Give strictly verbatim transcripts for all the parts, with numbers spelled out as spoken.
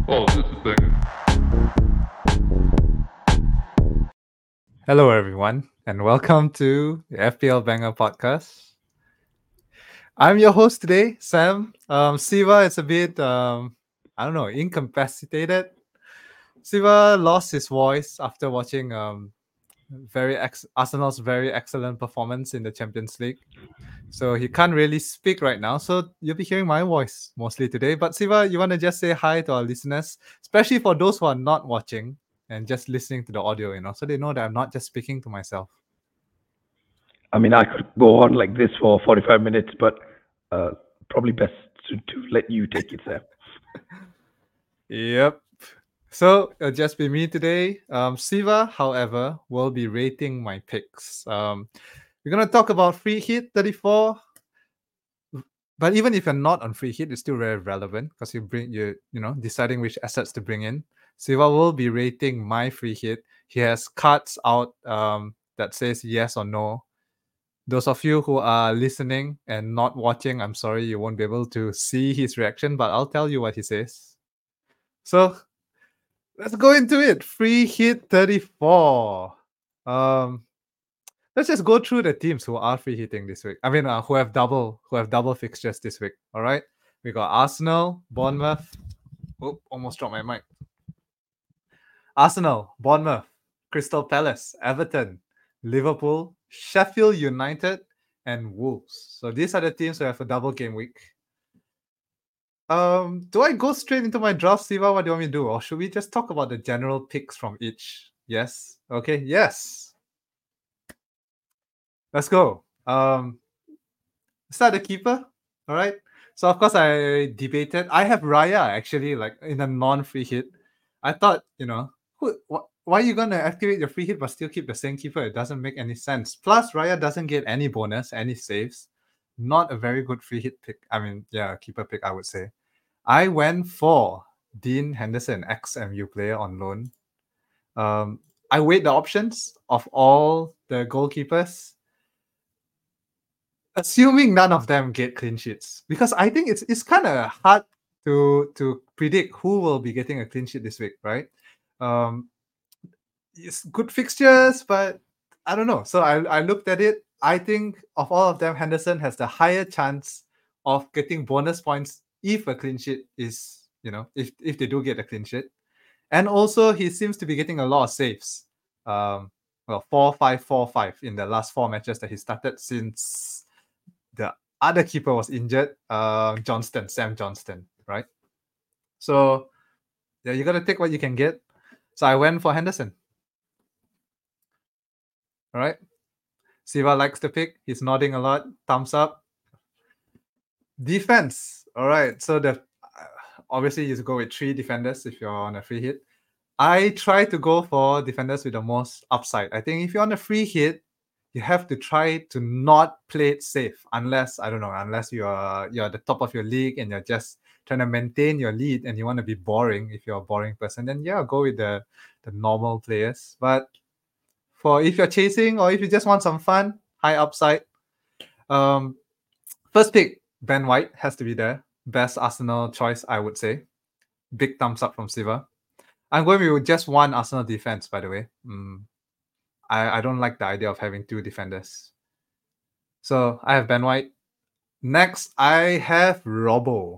Oh, just a second. Hello, everyone, and welcome to the F P L Banger podcast. I'm your host today, Sam. Um, Siva is a bit, um, I don't know, incapacitated. Siva lost his voice after watching um, very ex- Arsenal's very excellent performance in the Champions League. So he can't really speak right now. So you'll be hearing my voice mostly today. But Siva, you want to just say hi to our listeners, especially for those who are not watching and just listening to the audio, you know, so they know that I'm not just speaking to myself. I mean, I could go on like this for forty-five minutes, but uh, probably best to, to let you take it, Sam. Yep. So it'll just be me today. Um, Siva, however, will be rating my picks. Um, we're gonna talk about free hit thirty-four, but even if you're not on free hit, it's still very relevant because you bring you you know deciding which assets to bring in. Siva will be rating my free hit. He has cards out um, that says yes or no. Those of you who are listening and not watching, I'm sorry you won't be able to see his reaction, but I'll tell you what he says. So let's go into it. Free hit thirty-four. Um, let's just go through the teams who are free hitting this week. I mean, uh, who have double who have double fixtures this week. All right, we got Arsenal, Bournemouth. Oh, almost dropped my mic. Arsenal, Bournemouth, Crystal Palace, Everton, Liverpool, Sheffield United, and Wolves. So these are the teams who have a double game week. Um, do I go straight into my draft, Siva? What do you want me to do? Or should we just talk about the general picks from each? Yes. Okay, yes. Let's go. Um, start the keeper. All right. So of course I debated. I have Raya actually like in a non-free hit. I thought, you know, who, wh- why are you gonna activate your free hit but still keep the same keeper? It doesn't make any sense. Plus, Raya doesn't get any bonus, any saves. Not a very good free hit pick. I mean, yeah, keeper pick, I would say. I went for Dean Henderson, ex-M U player on loan. Um, I weighed the options of all the goalkeepers, assuming none of them get clean sheets, because I think it's it's kind of hard to to predict who will be getting a clean sheet this week, right? Um, it's good fixtures, but I don't know. So I I looked at it. I think of all of them, Henderson has the higher chance of getting bonus points if a clean sheet is, you know, if if they do get a clean sheet. And also, he seems to be getting a lot of saves. Um, well, four, five, four, five in the last four matches that he started since the other keeper was injured. Uh, Johnston, Sam Johnston, right? So yeah, you gotta take what you can get. So I went for Henderson. All right. Siva likes the pick. He's nodding a lot. Thumbs up. Defense. All right. So the obviously you go with three defenders if you're on a free hit. I try to go for defenders with the most upside. I think if you're on a free hit, you have to try to not play it safe unless I don't know, unless you're you're at the top of your league and you're just trying to maintain your lead and you want to be boring. If you're a boring person, then yeah, go with the the normal players. But for if you're chasing or if you just want some fun, high upside, um, first pick Ben White has to be there. Best Arsenal choice, I would say. Big thumbs up from Siva. I'm going with just one Arsenal defense, by the way. Mm, I, I don't like the idea of having two defenders. So I have Ben White. Next, I have Robbo.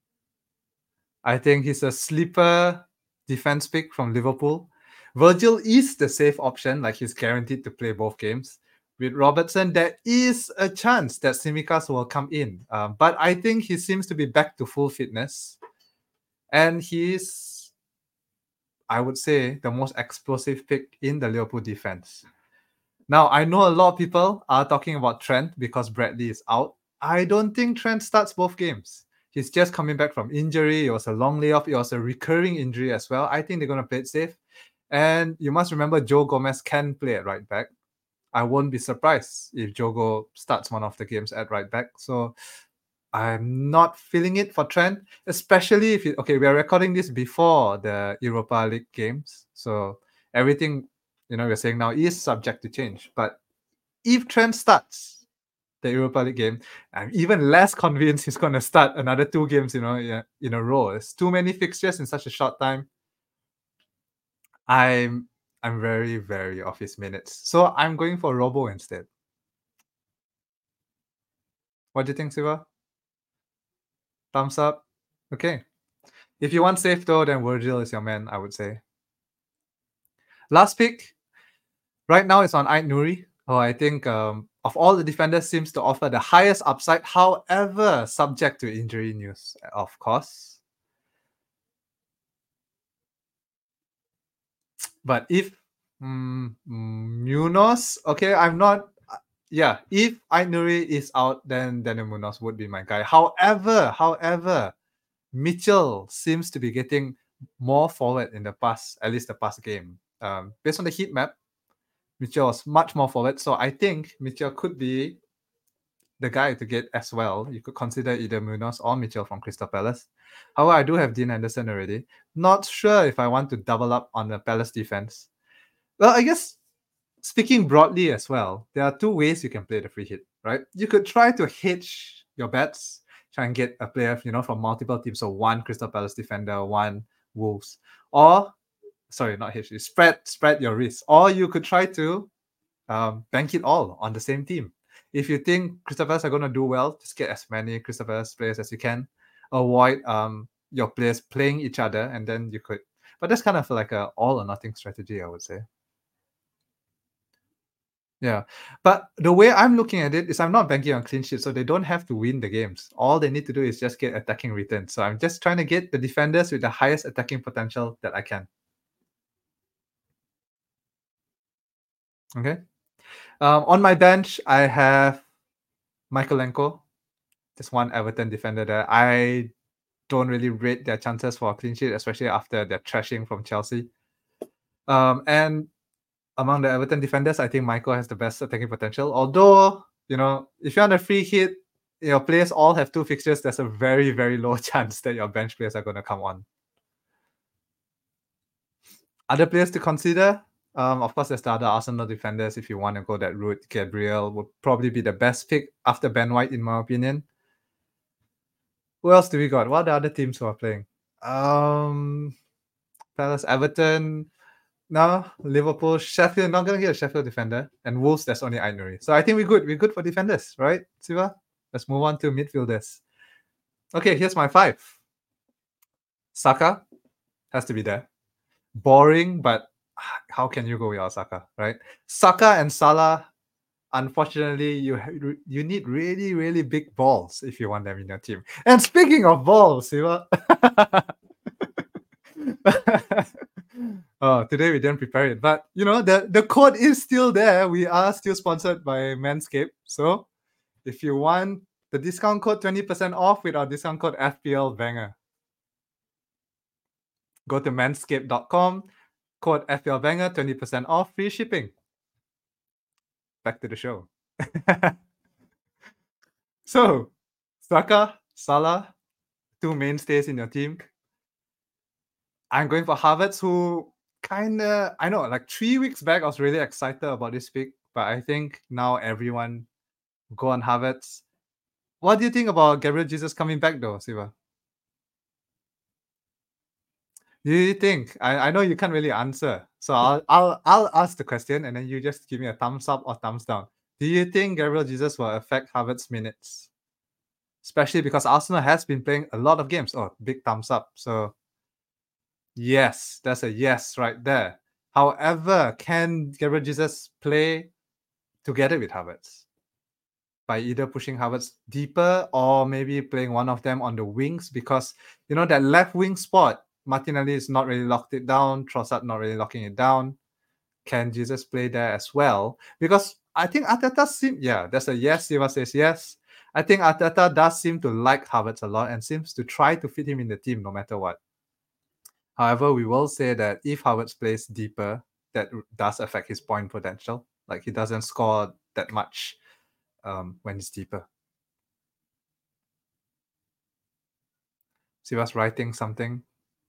I think he's a sleeper defense pick from Liverpool. Virgil is the safe option, like he's guaranteed to play both games. With Robertson, there is a chance that Simicas will come in, um, but I think he seems to be back to full fitness, and he's, I would say, the most explosive pick in the Liverpool defense. Now, I know a lot of people are talking about Trent because Bradley is out. I don't think Trent starts both games. He's just coming back from injury. It was a long layoff. It was a recurring injury as well. I think they're going to play it safe. And you must remember Joe Gomez can play at right back. I won't be surprised if Jogo starts one of the games at right back. So I'm not feeling it for Trent, especially if it, okay, we are recording this before the Europa League games. So everything, you know, we're saying now is subject to change. But if Trent starts, the Europa League game. I'm even less convinced he's going to start another two games, you know, in a row. It's too many fixtures in such a short time. I'm I'm very, very off his minutes. So I'm going for Robo instead. What do you think, Siva? Thumbs up? Okay. If you want safe though, then Virgil is your man, I would say. Last pick, right now it's on Ait Nuri, who I think um, of all the defenders seems to offer the highest upside, however, subject to injury news, of course. But if mm, Munoz, okay, I'm not. Yeah, if Ait Nuri is out, then Daniel Munoz would be my guy. However, however, Mitchell seems to be getting more forward in the past, at least the past game. Um, based on the heat map, Mitchell was much more forward. So I think Mitchell could be the guy to get as well. You could consider either Munoz or Mitchell from Crystal Palace. However, I do have Dean Henderson already. Not sure if I want to double up on the Palace defense. Well, I guess speaking broadly as well, there are two ways you can play the free hit, right? You could try to hedge your bets, try and get a player, you know, from multiple teams. So one Crystal Palace defender, one Wolves. Or, sorry, not hedge, spread, spread your risk. Or you could try to um, bank it all on the same team. If you think Crystal Palace are going to do well, just get as many Crystal Palace players as you can. Avoid um, your players playing each other, and then you could. But that's kind of like a all or nothing strategy, I would say. Yeah, but the way I'm looking at it is I'm not banking on clean sheet, so they don't have to win the games. All they need to do is just get attacking returns. So I'm just trying to get the defenders with the highest attacking potential that I can. Okay. Um, on my bench, I have Michaelenko, just one Everton defender there. I don't really rate their chances for a clean sheet, especially after their trashing from Chelsea. Um, and among the Everton defenders, I think Michael has the best attacking potential. Although, you know, if you're on a free hit, your players all have two fixtures, there's a very, very low chance that your bench players are going to come on. Other players to consider, um, of course, there's the other Arsenal defenders. If you want to go that route, Gabriel would probably be the best pick after Ben White, in my opinion. Who else do we got? What are the other teams who are playing? Um, Palace, Everton, no, Liverpool, Sheffield. Not gonna get a Sheffield defender, and Wolves. That's only Ait Nuri. So I think we're good. We're good for defenders, right, Siva? Let's move on to midfielders. Okay, here's my five. Saka has to be there. Boring, but how can you go without Saka, right? Saka and Salah. Unfortunately, you you need really, really big balls if you want them in your team. And speaking of balls, Siva. Oh, today we didn't prepare it, but you know the the code is still there. We are still sponsored by Manscaped, so if you want the discount code twenty percent off with our discount code F P L Banger, go to manscaped dot com, code F P L Banger, twenty percent off, free shipping. Back to the show. So, Saka, Salah, two mainstays in your team. I'm going for Havertz, who kind of, I know, like three weeks back, I was really excited about this pick, but I think now everyone go on Havertz. What do you think about Gabriel Jesus coming back, though, Siva? Do you think? I, I know you can't really answer, so I'll I'll I'll ask the question, and then you just give me a thumbs up or thumbs down. Do you think Gabriel Jesus will affect Havertz's minutes, especially because Arsenal has been playing a lot of games? Oh, big thumbs up. So yes, that's a yes right there. However, can Gabriel Jesus play together with Havertz by either pushing Havertz deeper or maybe playing one of them on the wings? Because you know that left wing spot, Martinelli is not really locked it down. Trossard not really locking it down. Can Jesus play there as well? Because I think Arteta seems, yeah, that's a yes. Siva says yes. I think Arteta does seem to like Havertz a lot and seems to try to fit him in the team no matter what. However, we will say that if Havertz plays deeper, that does affect his point potential. Like he doesn't score that much um, when he's deeper. Siva's writing something.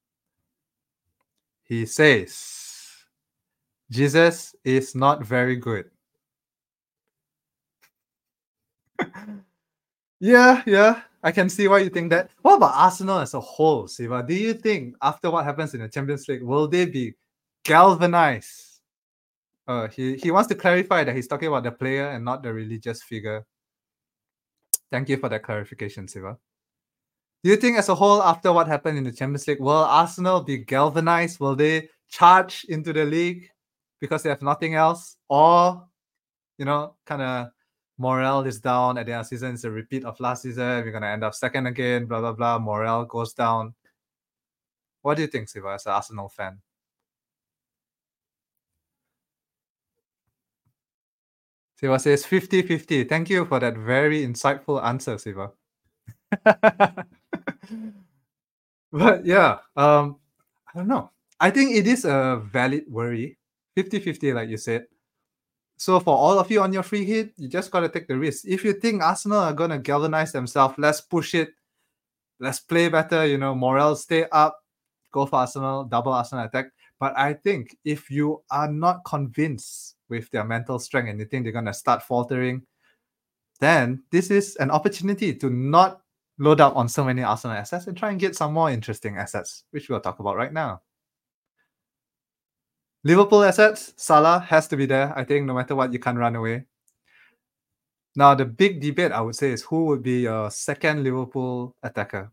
He says, Jesus is not very good. Yeah, yeah. I can see why you think that. What about Arsenal as a whole, Siva? Do you think after what happens in the Champions League, will they be galvanized? Uh, he, he wants to clarify that he's talking about the player and not the religious figure. Thank you for that clarification, Siva. Do you think as a whole, after what happened in the Champions League, will Arsenal be galvanized? Will they charge into the league because they have nothing else? Or, you know, kind of morale is down at the end of the season. It's a repeat of last season. We're going to end up second again, blah, blah, blah. Morale goes down. What do you think, Siva, as an Arsenal fan? Siva says fifty fifty. Thank you for that very insightful answer, Siva. But yeah, um, I don't know. I think it is a valid worry. fifty fifty, like you said. So for all of you on your free hit, you just got to take the risk. If you think Arsenal are going to galvanize themselves, let's push it. Let's play better, you know, morale stay up, go for Arsenal, double Arsenal attack. But I think if you are not convinced with their mental strength and you think they're going to start faltering, then this is an opportunity to not load up on so many Arsenal assets and try and get some more interesting assets, which we'll talk about right now. Liverpool assets, Salah has to be there. I think no matter what, you can't run away. Now, the big debate, I would say, is who would be your second Liverpool attacker?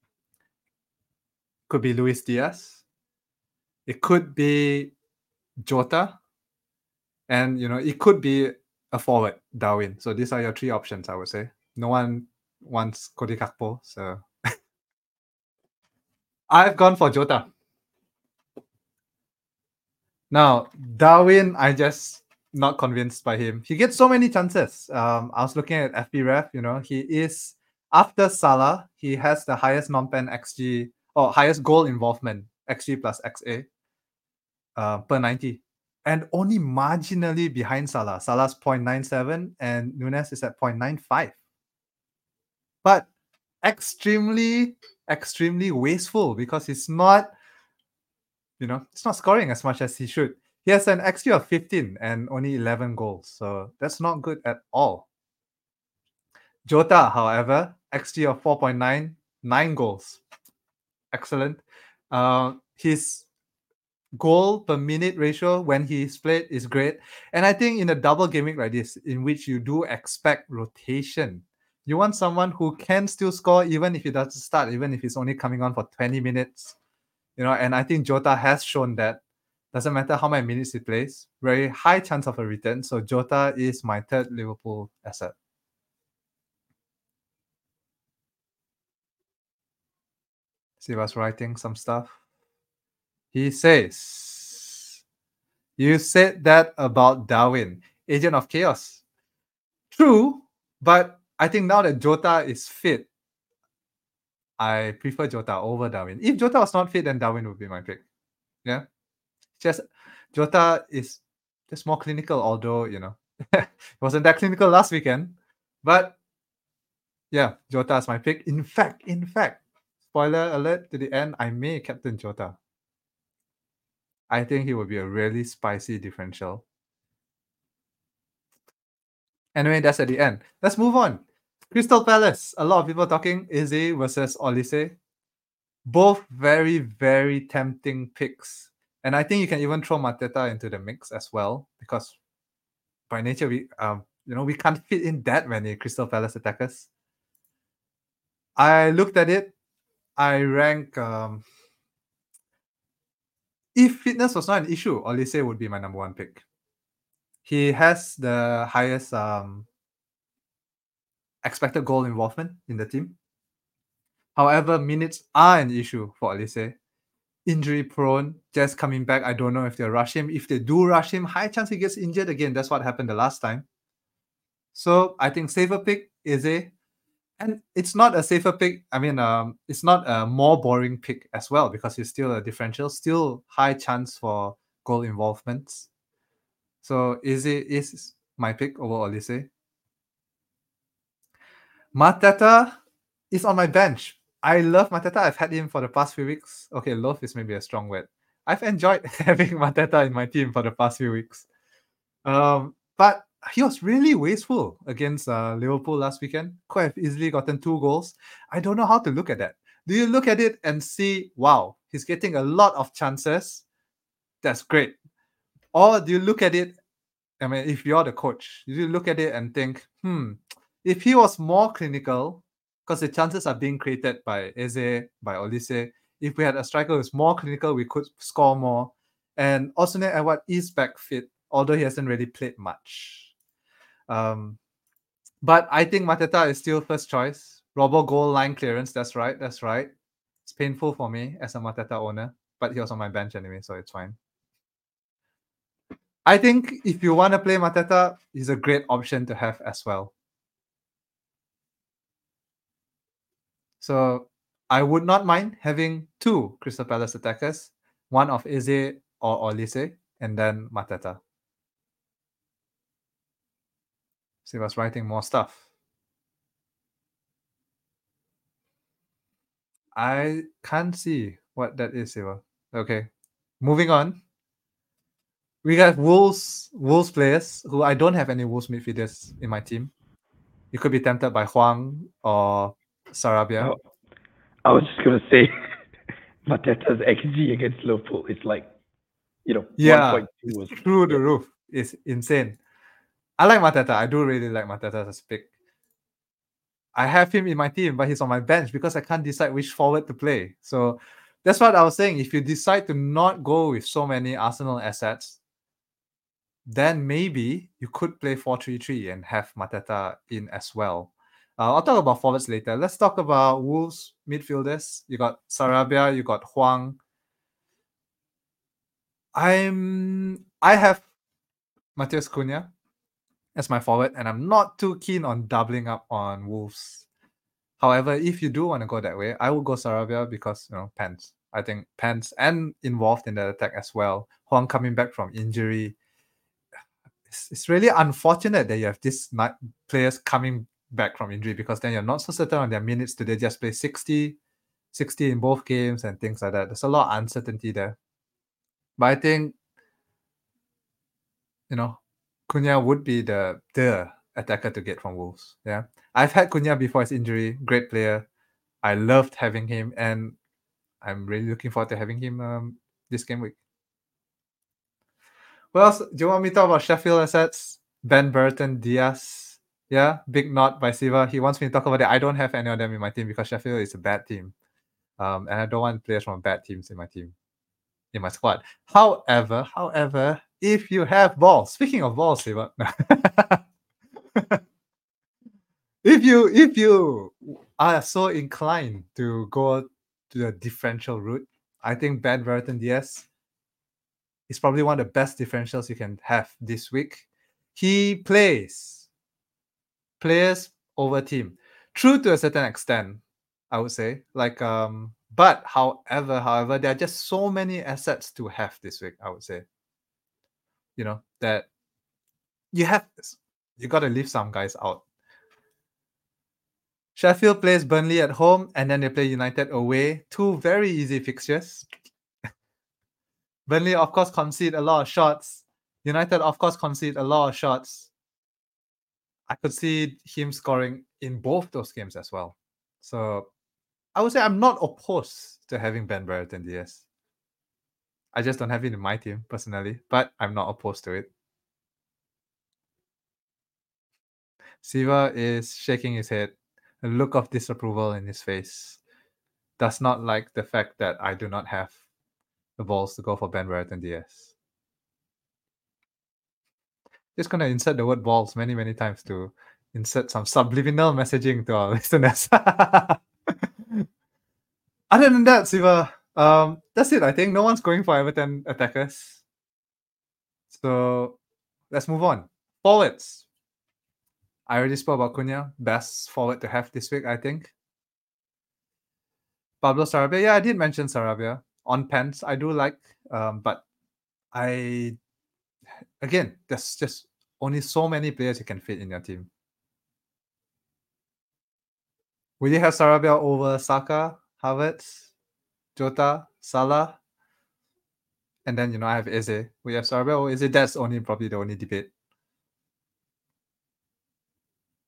Could be Luis Diaz. It could be Jota. And, you know, it could be a forward, Darwin. So these are your three options, I would say. No one wants Cody Gakpo, so... I've gone for Jota. Now, Darwin, I just not convinced by him. He gets so many chances. Um, I was looking at F B ref, you know, he is, after Salah, he has the highest non-pen X G, or highest goal involvement, X G plus X A, uh, per ninety. And only marginally behind Salah. Salah's zero point nine seven and Nunes is at zero point nine five. But extremely, extremely wasteful because he's not, you know, he's not scoring as much as he should. He has an X G of fifteen and only eleven goals. So that's not good at all. Jota, however, X G of four point nine, nine goals. Excellent. Uh, his goal per minute ratio when he's played is great. And I think in a double game week like this, in which you do expect rotation, you want someone who can still score even if he doesn't start, even if he's only coming on for twenty minutes. You know, and I think Jota has shown that. Doesn't matter how many minutes he plays, very high chance of a return. So Jota is my third Liverpool asset. See what's writing some stuff. He says, you said that about Darwin, Agent of Chaos. True, but I think now that Jota is fit, I prefer Jota over Darwin. If Jota was not fit, then Darwin would be my pick. Yeah. Just Jota is just more clinical, although, you know, it wasn't that clinical last weekend. But yeah, Jota is my pick. In fact, in fact, spoiler alert to the end, I may captain Jota. I think he will be a really spicy differential. Anyway, that's at the end. Let's move on. Crystal Palace. A lot of people talking Eze versus Olise. Both very, very tempting picks. And I think you can even throw Mateta into the mix as well, because by nature, we um, you know, we can't fit in that many Crystal Palace attackers. I looked at it. I rank um, if fitness was not an issue, Olise would be my number one pick. He has the highest um, expected goal involvement in the team. However, minutes are an issue for Olise. Injury prone, just coming back. I don't know if they rush him. If they do rush him, high chance he gets injured again. That's what happened the last time. So I think safer pick is a, and it's not a safer pick. I mean, um, it's not a more boring pick as well because he's still a differential, still high chance for goal involvements. So Eze is my pick over Olise. Mateta is on my bench. I love Mateta. I've had him for the past few weeks. Okay, love is maybe a strong word. I've enjoyed having Mateta in my team for the past few weeks. Um, but he was really wasteful against uh, Liverpool last weekend. Could have easily gotten two goals. I don't know how to look at that. Do you look at it and see, wow, he's getting a lot of chances? That's great. Or do you look at it, I mean, if you're the coach, you look at it and think, hmm, if he was more clinical, because the chances are being created by Eze, by Olise, if we had a striker who's more clinical, we could score more. And Osunne Edouard is back fit, although he hasn't really played much. Um, but I think Mateta is still first choice. Robbo goal line clearance, that's right, that's right. It's painful for me as a Mateta owner, but he was on my bench anyway, so it's fine. I think if you want to play Mateta, he's a great option to have as well. So I would not mind having two Crystal Palace attackers, one of Eze or Olise, and then Mateta. So he was writing more stuff. I can't see what that is, Siva. Okay. Moving on. We got Wolves Wolves players who I don't have any Wolves midfielders in my team. You could be tempted by Huang or Sarabia. Oh, I was just gonna say, Mateta's X G against Liverpool is like, you know, Yeah, one point two or through something. the Yeah. roof. It's insane. I like Mateta. I do really like Mateta as a pick. I have him in my team, but he's on my bench because I can't decide which forward to play. So that's what I was saying. If you decide to not go with so many Arsenal assets, then maybe you could play four three three and have Mateta in as well. Uh, I'll talk about forwards later. Let's talk about Wolves midfielders. You got Sarabia, you got Huang. I'm I have Matheus Cunha as my forward, and I'm not too keen on doubling up on Wolves. However, if you do want to go that way, I would go Sarabia because, you know, Pence. I think Pence and involved in the attack as well. Huang coming back from injury. It's, it's really unfortunate that you have these night players coming back from injury, because then you're not so certain on their minutes. Do they just play sixty, sixty in both games and things like that? There's a lot of uncertainty there. But I think, you know, Cunha would be the the attacker to get from Wolves. Yeah. I've had Cunha before his injury. Great player. I loved having him, and I'm really looking forward to having him um, this game week. What else? Do you want me to talk about Sheffield assets? Ben Burton, Diaz. Yeah, big nod by Siva. He wants me to talk about it. I don't have any of them in my team because Sheffield is a bad team. Um, and I don't want players from bad teams in my team, in my squad. However, however, if you have balls, speaking of balls, Siva. if you if you are so inclined to go to the differential route, I think Ben Burton Diaz is probably one of the best differentials you can have this week. He plays players over team. True to a certain extent, I would say. Like um, but however, however, there are just so many assets to have this week, I would say. You know, that you have you gotta leave some guys out. Sheffield plays Burnley at home, and then they play United away. Two very easy fixtures. Burnley, of course, concede a lot of shots. United, of course, concede a lot of shots. I could see him scoring in both those games as well. So I would say I'm not opposed to having Ben Brereton Diaz. I just don't have it in my team personally, but I'm not opposed to it. Siva is shaking his head, a look of disapproval in his face. Does not like the fact that I do not have the balls to go for Ben Brereton Diaz. Just gonna insert the word balls many, many times to insert some subliminal messaging to our listeners. Other than that, Siva, um, that's it. I think no one's going for Everton attackers. So let's move on. Forwards. I already spoke about Cunha. Best forward to have this week, I think. Pablo Sarabia. Yeah, I did mention Sarabia. On Pence, I do like, um, but I again, there's just only so many players you can fit in your team. Will you have Sarabia over Saka, Havertz, Jota, Salah? And then, you know, I have Eze. We have Sarabia or Eze. That's only probably the only debate.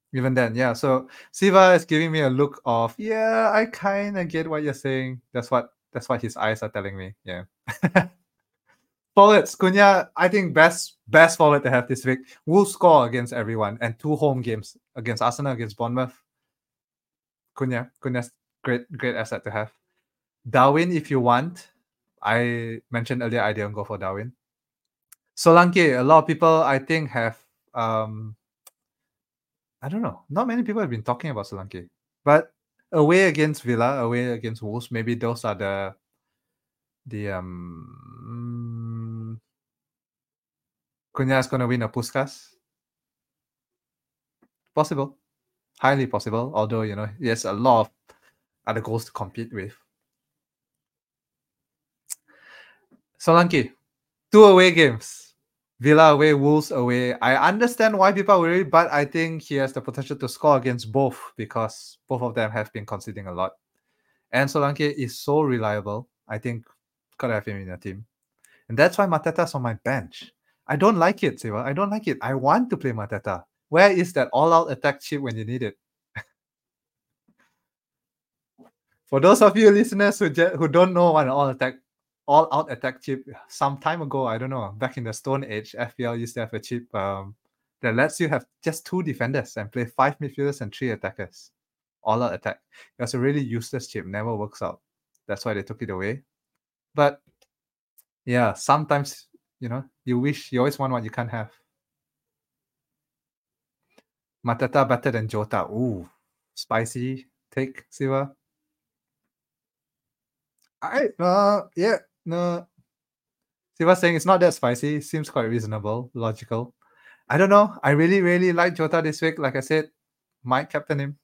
Even then, yeah. So Siva is giving me a look of, yeah, I kind of get what you're saying. That's what that's what his eyes are telling me. Yeah. Forwards, Cunha, I think best best forward to have this week. Will score against everyone and two home games against Arsenal, against Bournemouth. Cunha, Cunha's great great asset to have. Darwin, if you want. I mentioned earlier I didn't go for Darwin. Solanke, a lot of people I think have um I don't know. Not many people have been talking about Solanke. But away against Villa, away against Wolves, maybe those are the the um Cunha is gonna win a Puskas. Possible. Highly possible. Although, you know, he has a lot of other goals to compete with. Solanke, two away games. Villa away, Wolves away. I understand why people are worried, but I think he has the potential to score against both because both of them have been conceding a lot. And Solanke is so reliable. I think gotta have him in your team. And that's why Mateta's on my bench. I don't like it, Siva. I don't like it. I want to play Mateta. Where is that all-out attack chip when you need it? For those of you listeners who je- who don't know what an all attack all-out attack chip, some time ago, I don't know, back in the Stone Age, F P L used to have a chip um, that lets you have just two defenders and play five midfielders and three attackers. All-out attack. It was a really useless chip. Never works out. That's why they took it away. But yeah, sometimes, you know, you wish you always want what you can't have. Mateta better than Jota. Ooh, spicy take, Siva. I uh yeah, no. Siva saying it's not that spicy. Seems quite reasonable, logical. I don't know. I really, really like Jota this week. Like I said, might captain him.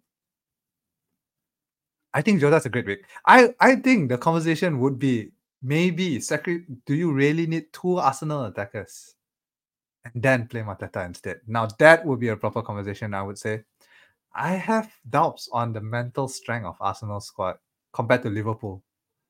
I think Jota's a great week. I, I think the conversation would be maybe Sacri- do you really need two Arsenal attackers? And then play Mateta instead. Now that would be a proper conversation, I would say. I have doubts on the mental strength of Arsenal squad compared to Liverpool.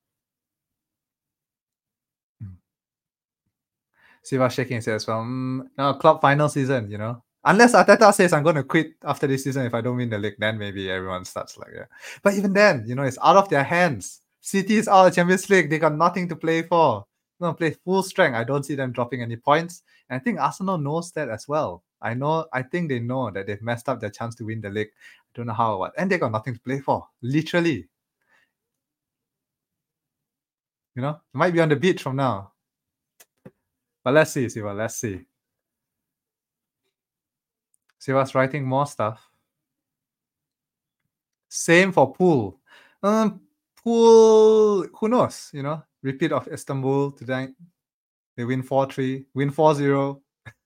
Mm. Siva shaking his head as well. Mm, no, club final season, you know. Unless Arteta says I'm going to quit after this season if I don't win the league, then maybe everyone starts like that. But even then, you know, it's out of their hands. City is out of Champions League. They got nothing to play for. No, play full strength. I don't see them dropping any points. And I think Arsenal knows that as well. I know. I think they know that they've messed up their chance to win the league. I don't know how or what. And they got nothing to play for. Literally. You know, might be on the beach from now. But let's see, Siva. Let's see. Siva's writing more stuff. Same for Pool. Um, Pool, who knows? You know, repeat of Istanbul today. They win four three, win four zero.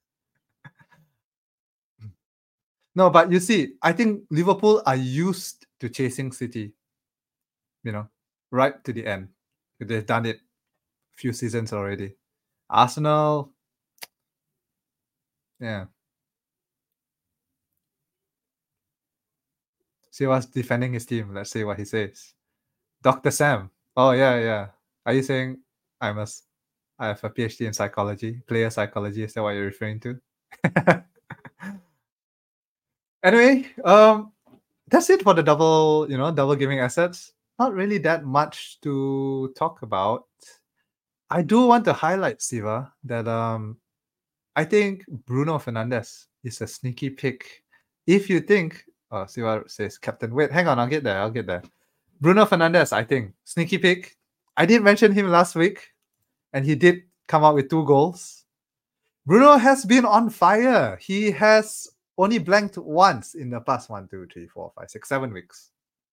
No, but you see, I think Liverpool are used to chasing City, you know, right to the end. They've done it a few seasons already. Arsenal, yeah. See what's defending his team. Let's see what he says. Doctor Sam. Oh, yeah, yeah. Are you saying I must I have a PhD in psychology, player psychology? Is that what you're referring to? Anyway, um, that's it for the double, you know, double gaming assets. Not really that much to talk about. I do want to highlight, Siva, that um, I think Bruno Fernandes is a sneaky pick. If you think, oh, Siva says Captain. Wait, hang on, I'll get there. I'll get there. Bruno Fernandes, I think sneaky pick. I did mention him last week, and he did come out with two goals. Bruno has been on fire. He has only blanked once in the past one, two, three, four, five, six, seven weeks.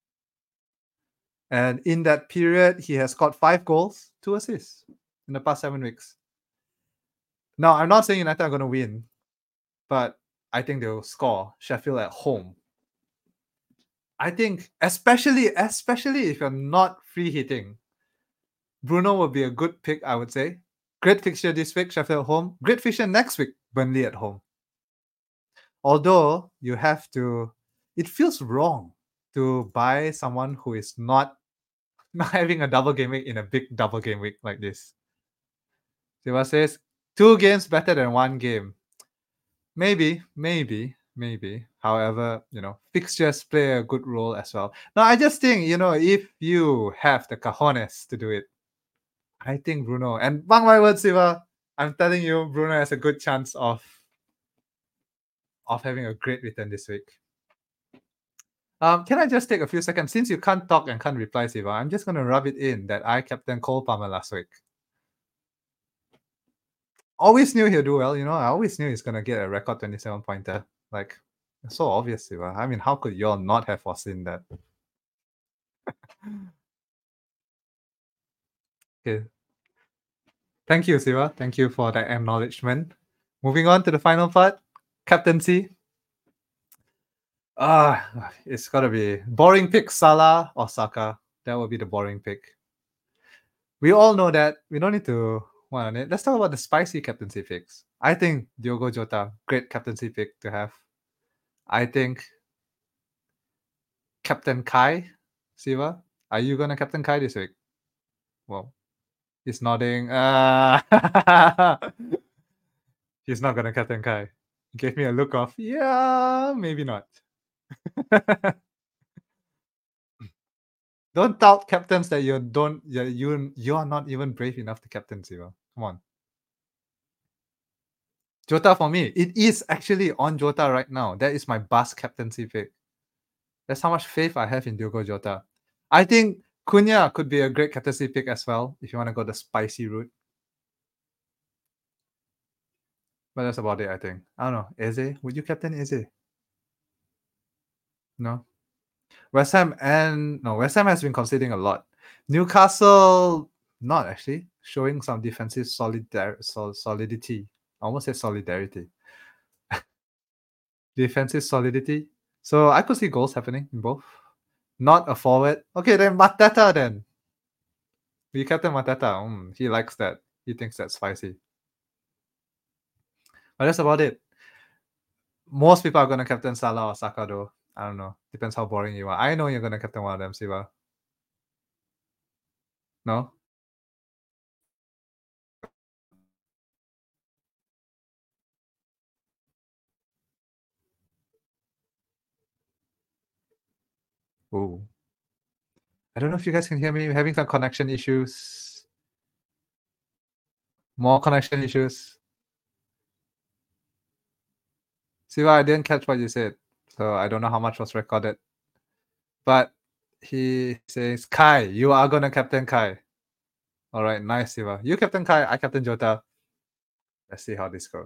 And in that period, he has scored five goals, two assists in the past seven weeks. Now, I'm not saying United are going to win, but I think they'll score. Sheffield at home. I think, especially, especially if you're not free hitting, Bruno will be a good pick, I would say. Great fixture this week, Sheffield at home. Great fixture next week, Burnley at home. Although you have to, it feels wrong to buy someone who is not, not having a double game week in a big double game week like this. Siva says, two games better than one game. Maybe, maybe. maybe. However, you know, fixtures play a good role as well. Now, I just think, you know, if you have the cojones to do it, I think Bruno, and mark my words, Siva, I'm telling you, Bruno has a good chance of of having a great return this week. Um, can I just take a few seconds? Since you can't talk and can't reply, Siva, I'm just going to rub it in that I captained Cole Palmer last week. Always knew he'd do well, you know. I always knew he's going to get a record twenty-seven pointer. Like, it's so obvious, Siva. I mean, how could you all not have foreseen that? Okay. Thank you, Siva. Thank you for that acknowledgement. Moving on to the final part, captaincy. Ah, it's gotta be boring pick, Salah or Saka. That would be the boring pick. We all know that. We don't need to one on it. Let's talk about the spicy captaincy picks. I think Diogo Jota, great captaincy pick to have. I think Captain Kai, Siva, are you gonna captain Kai this week? Well, he's nodding. Uh, he's not gonna captain Kai. He gave me a look of, yeah, maybe not. Don't doubt captains that you don't you you you are not even brave enough to captain, Siva. Come on. Jota for me. It is actually on Jota right now. That is my bus captaincy pick. That's how much faith I have in Diogo Jota. I think Cunha could be a great captaincy pick as well if you want to go the spicy route. But that's about it, I think. I don't know. Eze? Would you captain Eze? No. West Ham and no, West Ham has been conceding a lot. Newcastle, not actually, showing some defensive solidar- sol- solidity. I almost said solidarity. Defensive solidity. So I could see goals happening in both. Not a forward. Okay, then Mateta then. We captain Mateta. Mm, he likes that. He thinks that's spicy. But that's about it. Most people are going to captain Salah or Saka though. I don't know. Depends how boring you are. I know you're going to captain one of them, Siva. No? Ooh. I don't know if you guys can hear me. I'm having some connection issues. More connection issues. Siva, I didn't catch what you said. So I don't know how much was recorded. But he says, Kai, you are going to captain Kai. All right, nice, Siva. You captain Kai, I captain Jota. Let's see how this goes.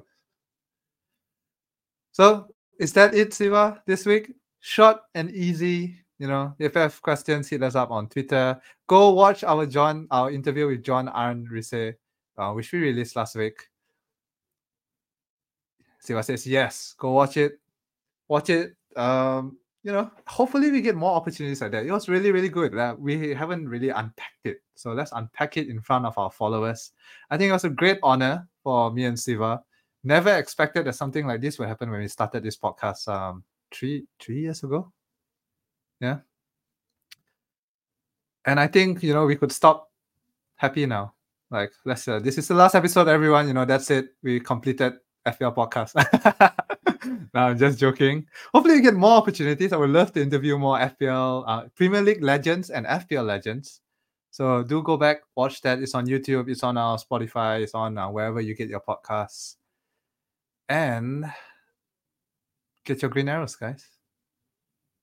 So, is that it, Siva, this week? Short and easy. You know, if you have questions, hit us up on Twitter. Go watch our John, our interview with John Arn Rise, uh, which we released last week. Siva says yes. Go watch it. Watch it. Um, you know, hopefully we get more opportunities like that. It was really, really good. Uh, we haven't really unpacked it. So let's unpack it in front of our followers. I think it was a great honor for me and Siva. Never expected that something like this would happen when we started this podcast um three three years ago. Yeah. And I think, you know, we could stop happy now. Like, let's uh, this is the last episode, everyone. You know, that's it. We completed F P L podcast. No, I'm just joking. Hopefully, we get more opportunities. I would love to interview more F P L, uh, Premier League legends and F P L legends. So do go back, watch that. It's on YouTube, it's on our Spotify, it's on uh, wherever you get your podcasts. And get your green arrows, guys.